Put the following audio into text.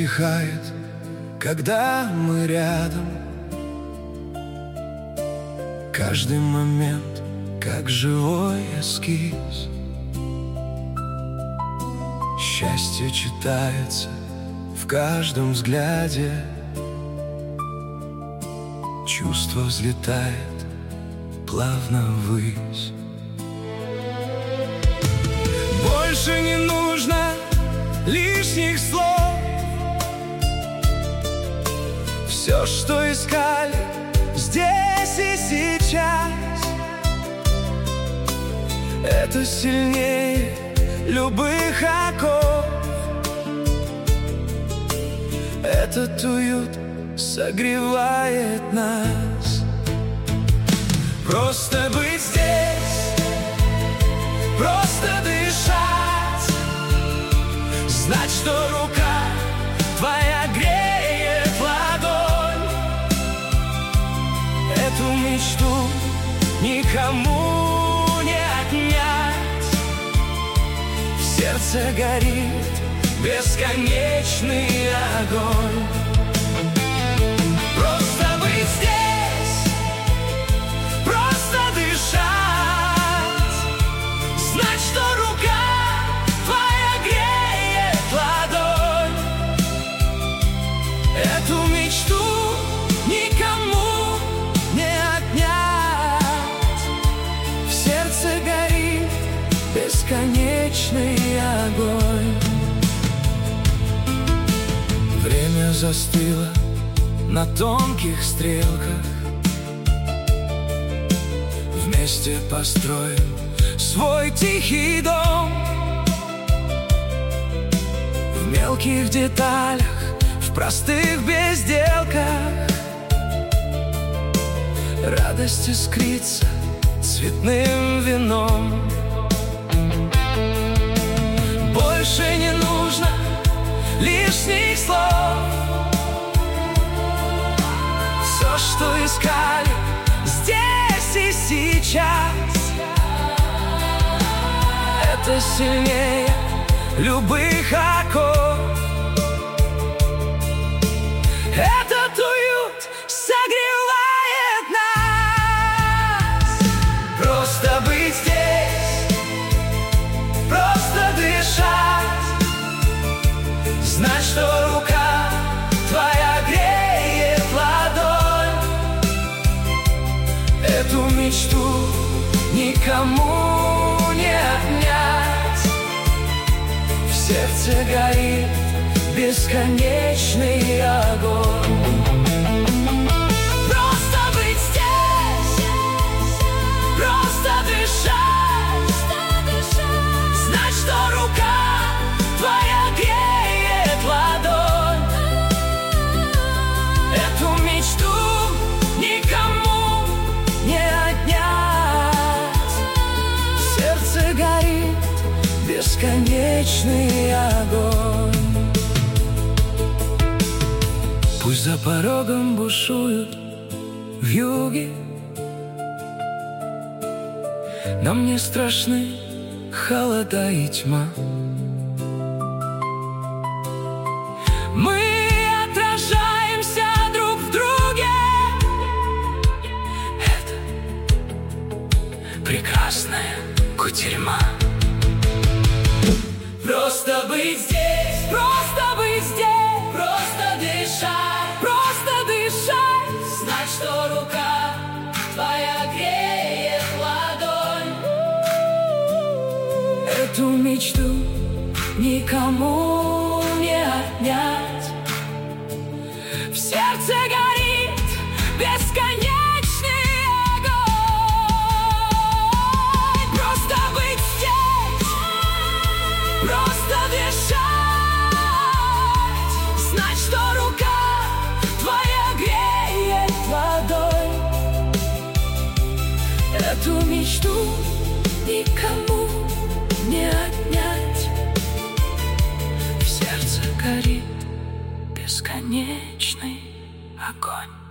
затихает, когда мы рядом. Каждый момент, как живой эскиз. Счастье читается в каждом взгляде. Чувство взлетает плавно ввысь. Больше не нужно лишних слов. Все, что искали здесь и сейчас, это сильнее любых оков. Этот уют согревает нас. Просто быть здесь, просто дышать, знать, что рука твоя греет ладонь. Эту мечту никому не отнять. В сердце горит бесконечный огонь. Просто быть здесь, просто дышать, знать, что рука твоя греет ладонь. Эту мечту никому не отнять. В сердце горит бесконечный огонь. Время застыло на тонких стрелках. Вместе построим свой тихий дом. В мелких деталях, в простых безделках радость искрится цветным вином. Больше не нужно лишних слов. Все, что искали здесь и сейчас, это сильнее любых оков. Этот уют согревает нас. Просто быть здесь, просто дышать, знать, что рука твоя греет ладонь. Эту мечту никому не отнять. В сердце горит бесконечный огонь. Просто быть здесь, просто дышать, знать, что рука твоя греет ладонь. Эту мечту никому не отнять. В сердце горит бесконечный огонь. Пусть за порогом бушуют вьюги, нам не страшны холода и тьма. Мы отражаемся друг в друге. Это прекрасная кутерьма. Просто быть здесь, просто быть здесь, просто дышать, просто дышать, знать, что рука твоя греет ладонь. Эту мечту никому не отнять. В сердце горит бесконечный огонь. Просто быть здесь, просто дышать, знать, что рука твоя греет ладонь. Эту мечту никому не отнять. В сердце горит бесконечный огонь.